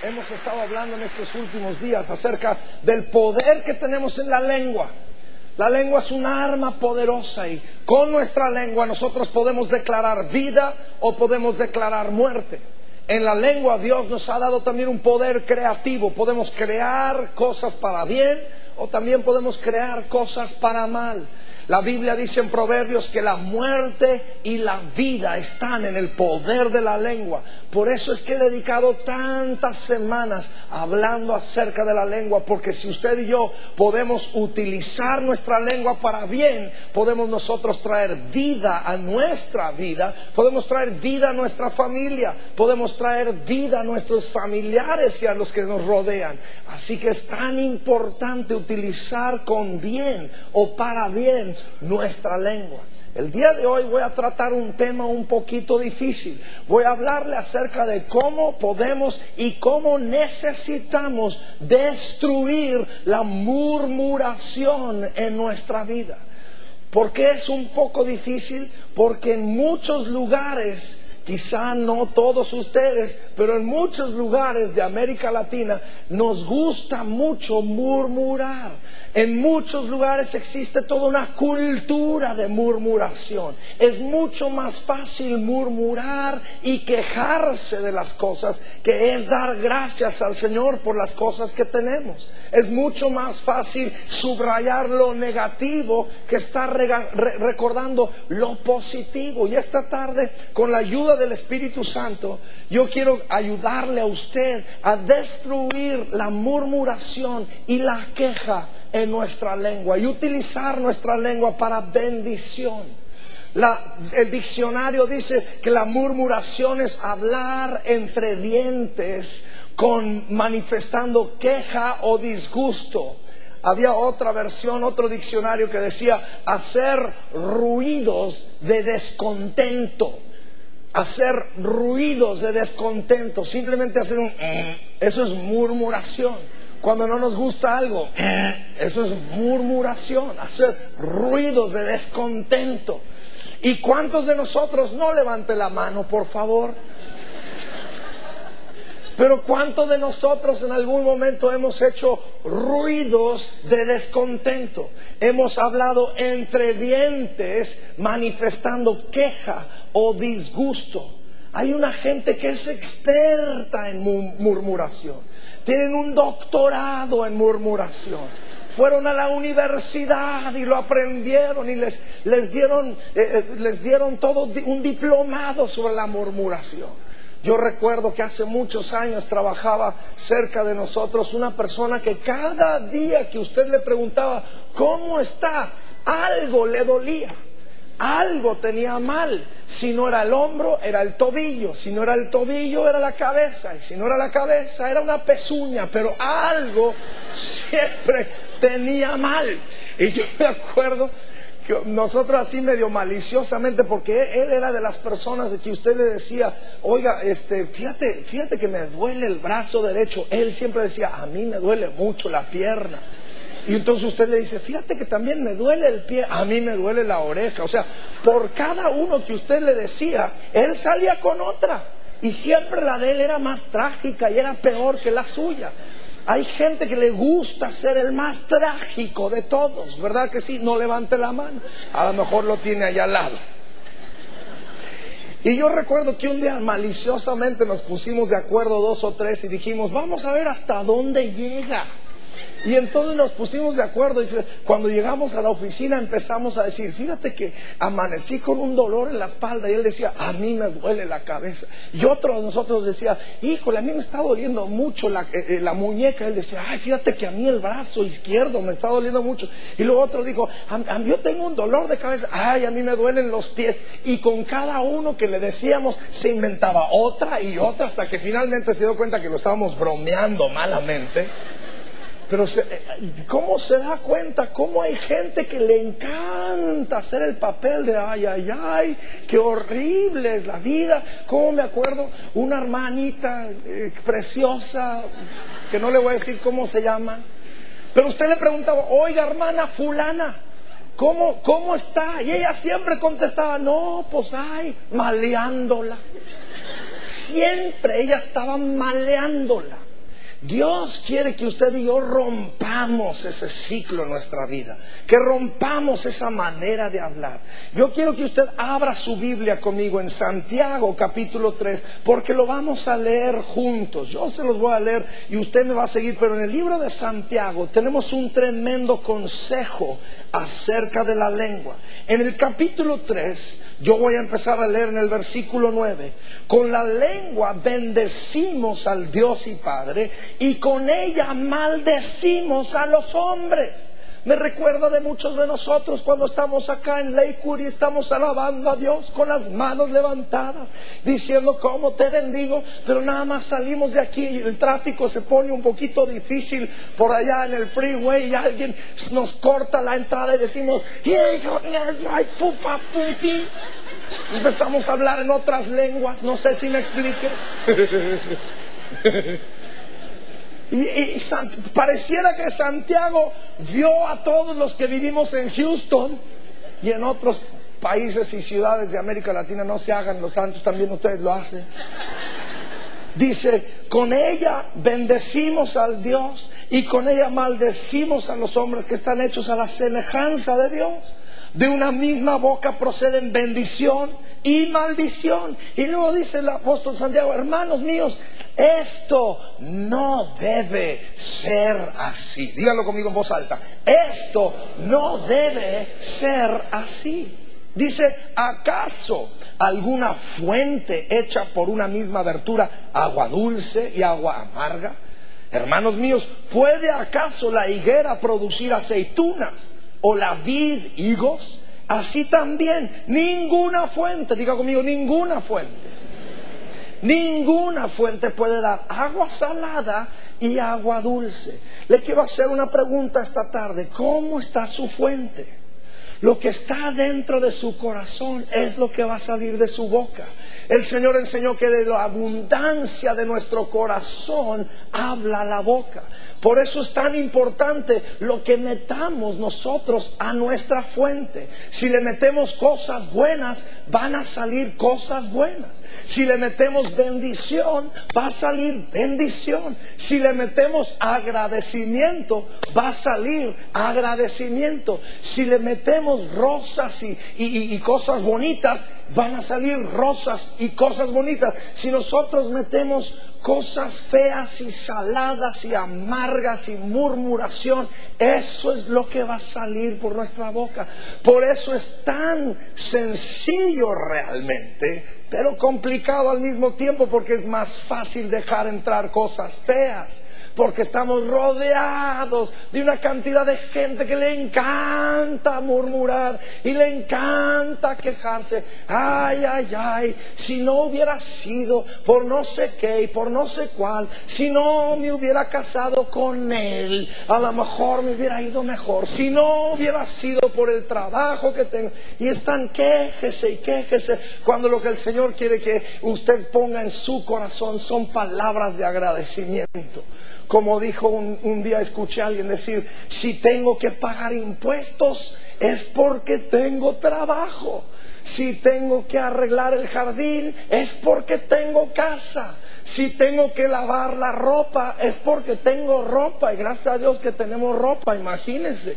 Hemos estado hablando en estos últimos días acerca del poder que tenemos en la lengua. La lengua es un arma poderosa y con nuestra lengua nosotros podemos declarar vida o podemos declarar muerte. En la lengua Dios nos ha dado también un poder creativo. Podemos crear cosas para bien o también podemos crear cosas para mal. La Biblia dice en Proverbios que la muerte y la vida están en el poder de la lengua. Por eso es que he dedicado tantas semanas hablando acerca de la lengua, porque si usted y yo podemos utilizar nuestra lengua para bien, podemos nosotros traer vida a nuestra vida, podemos traer vida a nuestra familia, podemos traer vida a nuestros familiares y a los que nos rodean. Así que es tan importante utilizar con bien o para bien nuestra lengua. El día de hoy voy a tratar un tema un poquito difícil. Voy a hablarle acerca de cómo podemos y cómo necesitamos destruir la murmuración en nuestra vida. ¿Por qué es un poco difícil? Porque en muchos lugares, quizá no todos ustedes, pero en muchos lugares de América Latina nos gusta mucho murmurar. En muchos lugares existe toda una cultura de murmuración. Es mucho más fácil murmurar y quejarse de las cosas que es dar gracias al Señor por las cosas que tenemos. Es mucho más fácil subrayar lo negativo que estar recordando lo positivo. Y esta tarde, con la ayuda del Espíritu Santo, yo quiero ayudarle a usted a destruir la murmuración y la queja en nuestra lengua y utilizar nuestra lengua para bendición. El diccionario dice que la murmuración es hablar entre dientes manifestando queja o disgusto. Había otra versión, otro diccionario que decía hacer ruidos de descontento. Hacer ruidos de descontento, simplemente hacer eso es murmuración. Cuando no nos gusta algo, eso es murmuración, hacer ruidos de descontento. ¿Y cuántos de nosotros, no levante la mano, por favor? Pero ¿cuántos de nosotros en algún momento hemos hecho ruidos de descontento? Hemos hablado entre dientes manifestando queja o disgusto. Hay una gente que es experta en murmuración. Tienen un doctorado en murmuración. Fueron a la universidad y lo aprendieron y les dieron todo un diplomado sobre la murmuración. Yo recuerdo que hace muchos años trabajaba cerca de nosotros una persona que cada día que usted le preguntaba ¿cómo está?, algo le dolía. Algo tenía mal. Si no era el hombro, era el tobillo. Si no era el tobillo, era la cabeza. Y si no era la cabeza, era una pezuña. Pero algo siempre tenía mal. Y yo me acuerdo que nosotros así medio maliciosamente, porque él era de las personas de que usted le decía, oiga, fíjate que me duele el brazo derecho. Él siempre decía, a mí me duele mucho la pierna. Y entonces usted le dice, fíjate que también me duele el pie, a mí me duele la oreja. O sea, por cada uno que usted le decía, él salía con otra. Y siempre la de él era más trágica y era peor que la suya. Hay gente que le gusta ser el más trágico de todos, ¿verdad que sí? No levante la mano, a lo mejor lo tiene allá al lado. Y yo recuerdo que un día maliciosamente nos pusimos de acuerdo 2 o 3 y dijimos, vamos a ver hasta dónde llega. Y entonces nos pusimos de acuerdo y cuando llegamos a la oficina empezamos a decir, fíjate que amanecí con un dolor en la espalda, y él decía, a mí me duele la cabeza. Y otro de nosotros decía, híjole, a mí me está doliendo mucho la muñeca. Él decía, ay, fíjate que a mí el brazo izquierdo me está doliendo mucho. Y luego otro dijo, yo tengo un dolor de cabeza, ay, a mí me duelen los pies. Y con cada uno que le decíamos se inventaba otra y otra, hasta que finalmente se dio cuenta que lo estábamos bromeando malamente. Pero ¿cómo se da cuenta? ¿Cómo hay gente que le encanta hacer el papel de ay, ay, ay, qué horrible es la vida? ¿Cómo me acuerdo? Una hermanita preciosa, que no le voy a decir cómo se llama, pero usted le preguntaba, oiga, hermana fulana, ¿cómo está? Y ella siempre contestaba, no, pues ay, maleándola. Siempre ella estaba maleándola. Dios quiere que usted y yo rompamos ese ciclo en nuestra vida, que rompamos esa manera de hablar. Yo quiero que usted abra su Biblia conmigo en Santiago capítulo 3, porque lo vamos a leer juntos. Yo se los voy a leer y usted me va a seguir, pero en el libro de Santiago tenemos un tremendo consejo acerca de la lengua. En el capítulo 3, yo voy a empezar a leer en el versículo 9. Con la lengua bendecimos al Dios y Padre, y con ella maldecimos a los hombres. Me recuerda de muchos de nosotros cuando estamos acá en Lakewood y estamos alabando a Dios con las manos levantadas, diciendo cómo te bendigo, pero nada más salimos de aquí y el tráfico se pone un poquito difícil por allá en el freeway y alguien nos corta la entrada y decimos, empezamos a hablar en otras lenguas, no sé si me explique. Y pareciera que Santiago vio a todos los que vivimos en Houston y en otros países y ciudades de América Latina. No se hagan los santos, también ustedes lo hacen. Dice, con ella bendecimos al Dios y con ella maldecimos a los hombres que están hechos a la semejanza de Dios. De una misma boca proceden bendición y maldición. Y luego dice el apóstol Santiago, hermanos míos, esto no debe ser así. Díganlo conmigo en voz alta. Esto no debe ser así. Dice, ¿acaso alguna fuente hecha por una misma abertura, agua dulce y agua amarga? Hermanos míos, ¿puede acaso la higuera producir aceitunas o la vid higos? Así también, ninguna fuente, diga conmigo, ninguna fuente puede dar agua salada y agua dulce. Le quiero hacer una pregunta esta tarde. ¿Cómo está su fuente? Lo que está dentro de su corazón es lo que va a salir de su boca. El Señor enseñó que de la abundancia de nuestro corazón habla la boca. Por eso es tan importante lo que metamos nosotros a nuestra fuente. Si le metemos cosas buenas, van a salir cosas buenas. Si le metemos bendición, va a salir bendición. Si le metemos agradecimiento, va a salir agradecimiento. Si le metemos rosas y cosas bonitas, van a salir rosas y cosas bonitas. Si nosotros metemos cosas feas y saladas y amargas y murmuración, eso es lo que va a salir por nuestra boca. Por eso es tan sencillo realmente, pero complicado al mismo tiempo, porque es más fácil dejar entrar cosas feas. Porque estamos rodeados de una cantidad de gente que le encanta murmurar y le encanta quejarse. Ay, ay, ay, si no hubiera sido por no sé qué y por no sé cuál, si no me hubiera casado con él, a lo mejor me hubiera ido mejor. Si no hubiera sido por el trabajo que tengo. Y están quéjese y quéjese, cuando lo que el Señor quiere que usted ponga en su corazón son palabras de agradecimiento. Como dijo un día, escuché a alguien decir, si tengo que pagar impuestos es porque tengo trabajo. Si tengo que arreglar el jardín es porque tengo casa. Si tengo que lavar la ropa es porque tengo ropa. Y gracias a Dios que tenemos ropa, imagínense.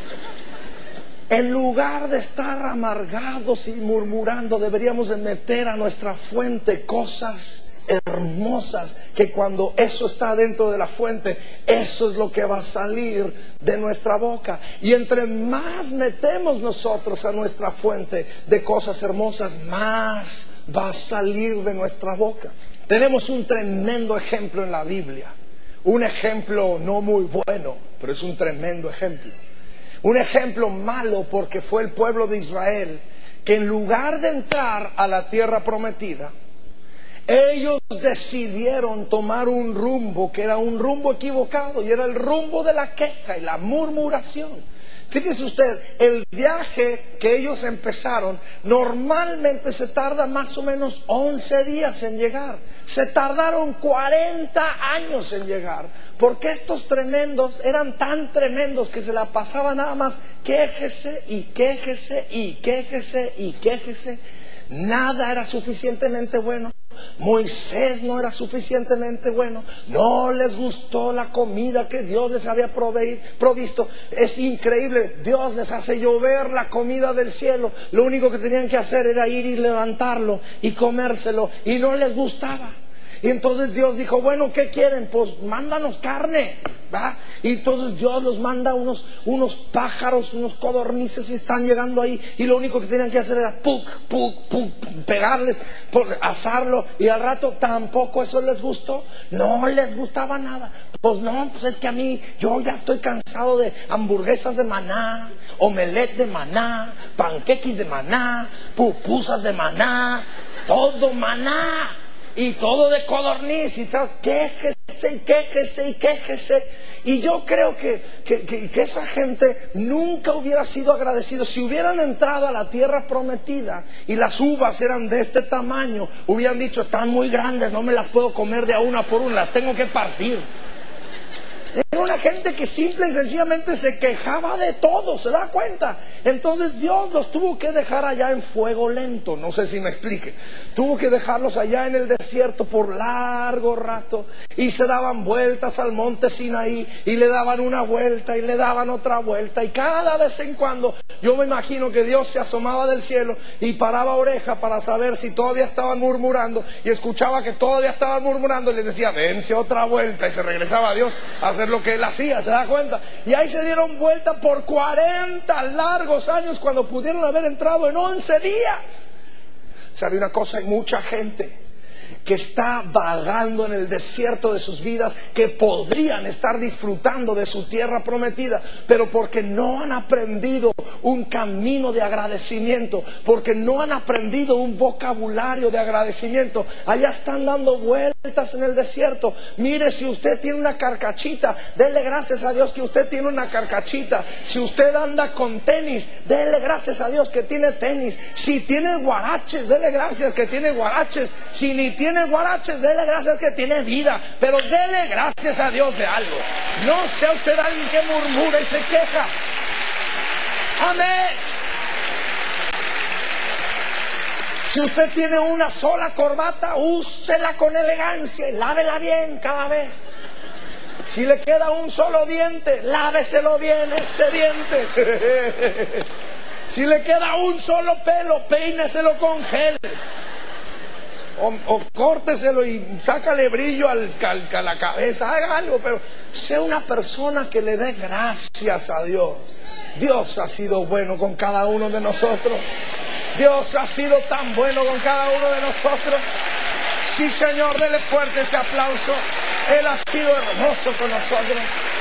En lugar de estar amargados y murmurando, deberíamos de meter a nuestra fuente cosas hermosas, que cuando eso está dentro de la fuente, eso es lo que va a salir de nuestra boca. Y entre más metemos nosotros a nuestra fuente de cosas hermosas, más va a salir de nuestra boca. Tenemos un tremendo ejemplo en la Biblia, un ejemplo no muy bueno, pero es un tremendo ejemplo. Un ejemplo malo, porque fue el pueblo de Israel que en lugar de entrar a la tierra prometida, ellos decidieron tomar un rumbo que era un rumbo equivocado, y era el rumbo de la queja y la murmuración. Fíjese usted, el viaje que ellos empezaron normalmente se tarda más o menos 11 días en llegar. Se tardaron 40 años en llegar, porque estos tremendos eran tan tremendos que se la pasaban nada más quéjese y quéjese y quéjese y quéjese. Nada era suficientemente bueno. Moisés no era suficientemente bueno. No les gustó la comida que Dios les había provisto. Es increíble. Dios les hace llover la comida del cielo. Lo único que tenían que hacer era ir y levantarlo y comérselo. Y no les gustaba. Y entonces Dios dijo, bueno, ¿qué quieren? Pues mándanos carne, ¿va? Y entonces Dios los manda unos pájaros, unos codornices, y están llegando ahí. Y lo único que tenían que hacer era pegarles, asarlo. Y al rato tampoco eso les gustó. No les gustaba nada. Pues no, pues es que a mí, yo ya estoy cansado de hamburguesas de maná, omelette de maná, panqueques de maná, pupusas de maná, todo maná. Y todo de codorniz, y quéjese y quéjese y quéjese. Y yo creo que esa gente nunca hubiera sido agradecido. Si hubieran entrado a la tierra prometida y las uvas eran de este tamaño, hubieran dicho, están muy grandes, no me las puedo comer de a una por una, las tengo que partir. Era una gente que simple y sencillamente se quejaba de todo, ¿se da cuenta? Entonces Dios los tuvo que dejar allá en fuego lento, no sé si me explique. Tuvo que dejarlos allá en el desierto por largo rato, y se daban vueltas al monte Sinaí, y le daban una vuelta y le daban otra vuelta, y cada vez en cuando yo me imagino que Dios se asomaba del cielo y paraba oreja para saber si todavía estaban murmurando, y escuchaba que todavía estaban murmurando y les decía, dense otra vuelta, y se regresaba a Dios a hacer lo que él hacía, ¿se da cuenta? Y ahí se dieron vuelta por 40 largos años cuando pudieron haber entrado en 11 días. ¿Sabe una cosa? Hay mucha gente que está vagando en el desierto de sus vidas, que podrían estar disfrutando de su tierra prometida, pero porque no han aprendido un camino de agradecimiento, porque no han aprendido un vocabulario de agradecimiento, allá están dando vueltas en el desierto. Mire, si usted tiene una carcachita, dele gracias a Dios que usted tiene una carcachita. Si usted anda con tenis, dele gracias a Dios que tiene tenis. Si tiene guaraches, dele gracias que tiene guaraches. Si ni tiene guaraches, dele gracias que tiene vida, pero dele gracias a Dios de algo. No sea usted alguien que murmura y se queja. Amén. Si usted tiene una sola corbata, úsela con elegancia y lávela bien cada vez. Si le queda un solo diente, láveselo bien ese diente. Si le queda un solo pelo, peíneselo con gel. O córteselo y sácale brillo a la cabeza, haga algo, pero sea una persona que le dé gracias a Dios. Dios ha sido bueno con cada uno de nosotros. Dios ha sido tan bueno con cada uno de nosotros. Sí, Señor, dele fuerte ese aplauso. Él ha sido hermoso con nosotros.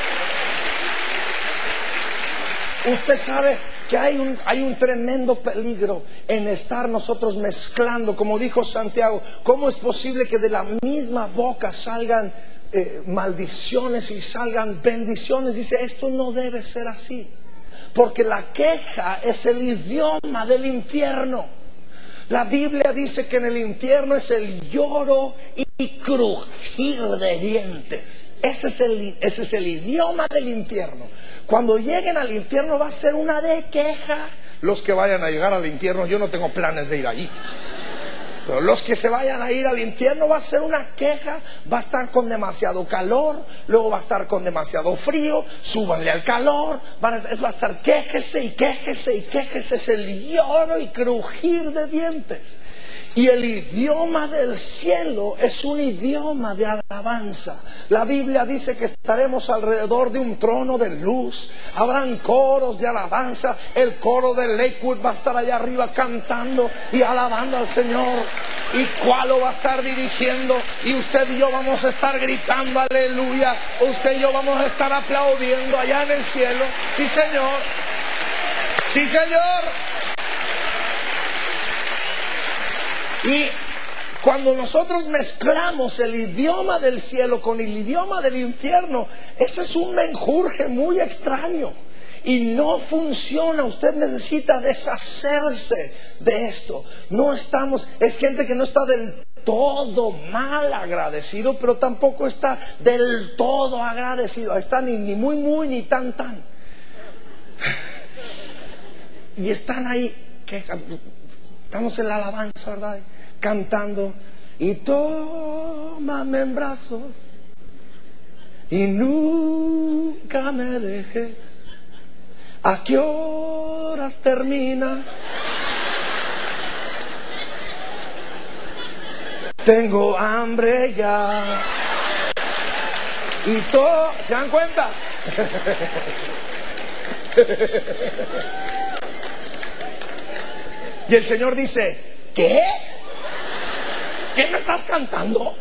Usted sabe que hay un tremendo peligro en estar nosotros mezclando, como dijo Santiago. ¿Cómo es posible que de la misma boca salgan maldiciones y salgan bendiciones? Dice, esto no debe ser así, porque la queja es el idioma del infierno. La Biblia dice que en el infierno es el lloro y crujir de dientes. Ese es el idioma del infierno. Cuando lleguen al infierno va a ser una de queja. Los que vayan a llegar al infierno, yo no tengo planes de ir ahí. Pero los que se vayan a ir al infierno va a ser una queja. Va a estar con demasiado calor, luego va a estar con demasiado frío, súbanle al calor, va a estar quéjese y quéjese y quéjese. Es el lloro y crujir de dientes. Y el idioma del cielo es un idioma de alabanza. La Biblia dice que estaremos alrededor de un trono de luz. Habrán coros de alabanza. El coro de Lakewood va a estar allá arriba cantando y alabando al Señor. Y cuál lo va a estar dirigiendo. Y usted y yo vamos a estar gritando aleluya. Usted y yo vamos a estar aplaudiendo allá en el cielo. Sí, Señor. Sí, Señor. Y cuando nosotros mezclamos el idioma del cielo con el idioma del infierno, ese es un menjurje muy extraño y no funciona. Usted necesita deshacerse de esto. Es gente que no está del todo mal agradecido, pero tampoco está del todo agradecido. Está ni muy ni tan. Y están ahí Estamos en la alabanza, ¿verdad? Cantando. Y tómame en brazos y nunca me dejes. ¿A qué horas termina? Tengo hambre ya. Y todo, ¿se dan cuenta? Y el Señor dice, ¿qué? ¿Qué me estás cantando?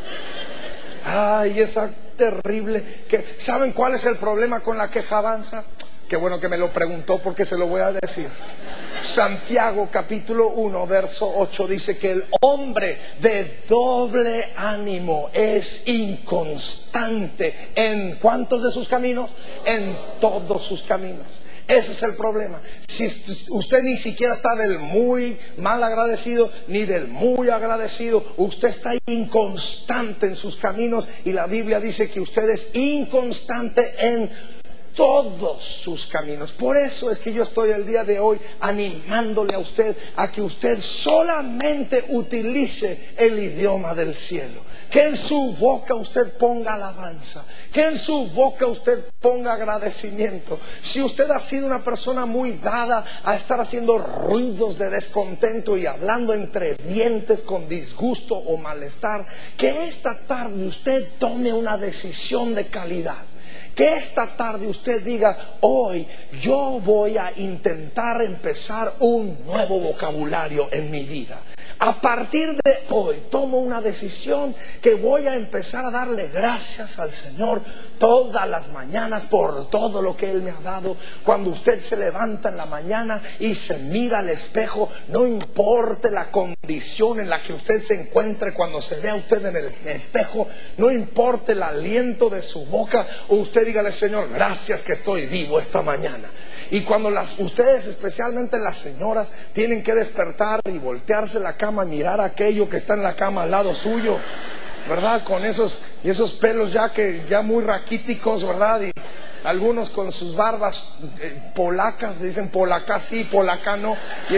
Ay, esa terrible que, ¿saben cuál es el problema con la quejabanza? Qué bueno que me lo preguntó, porque se lo voy a decir. Santiago capítulo 1 verso 8 dice que el hombre de doble ánimo es inconstante en ¿cuántos de sus caminos? En todos sus caminos. Ese es el problema. Si usted ni siquiera está del muy mal agradecido ni del muy agradecido, usted está inconstante en sus caminos, y la Biblia dice que usted es inconstante en todos sus caminos. Por eso es que yo estoy el día de hoy animándole a usted a que usted solamente utilice el idioma del cielo. Que en su boca usted ponga alabanza, que en su boca usted ponga agradecimiento. Si usted ha sido una persona muy dada a estar haciendo ruidos de descontento y hablando entre dientes con disgusto o malestar, que esta tarde usted tome una decisión de calidad. Que esta tarde usted diga, hoy yo voy a intentar empezar un nuevo vocabulario en mi vida. A partir de hoy tomo una decisión que voy a empezar a darle gracias al Señor todas las mañanas por todo lo que Él me ha dado. Cuando usted se levanta en la mañana y se mira al espejo, no importe la condición en la que usted se encuentre cuando se vea usted en el espejo, no importe el aliento de su boca, usted dígale, Señor, gracias que estoy vivo esta mañana. Y cuando ustedes, especialmente las señoras, tienen que despertar y voltearse la cama, mirar a aquello que está en la cama al lado suyo, ¿verdad? Con esos pelos ya muy raquíticos, ¿verdad? Y algunos con sus barbas polacas, dicen polaca sí, polaca no, y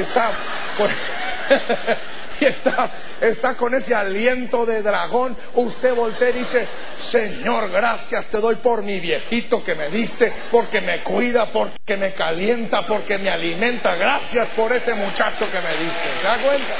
está con ese aliento de dragón. Usted voltea y dice, Señor, gracias te doy por mi viejito que me diste, porque me cuida, porque me calienta, porque me alimenta. Gracias por ese muchacho que me diste. ¿Se da cuenta?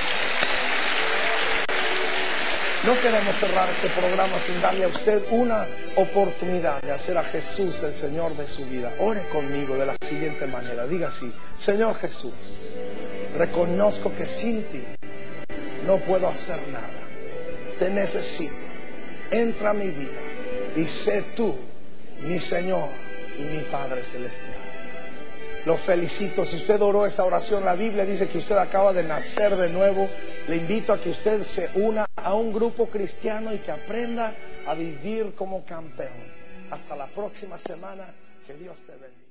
No queremos cerrar este programa sin darle a usted una oportunidad de hacer a Jesús el Señor de su vida. Ore conmigo de la siguiente manera. Diga así, Señor Jesús, reconozco que sin ti no puedo hacer nada. Te necesito. Entra a mi vida y sé tú mi Señor y mi Padre Celestial. Lo felicito. Si usted oró esa oración, la Biblia dice que usted acaba de nacer de nuevo. Le invito a que usted se una a un grupo cristiano y que aprenda a vivir como campeón. Hasta la próxima semana. Que Dios te bendiga.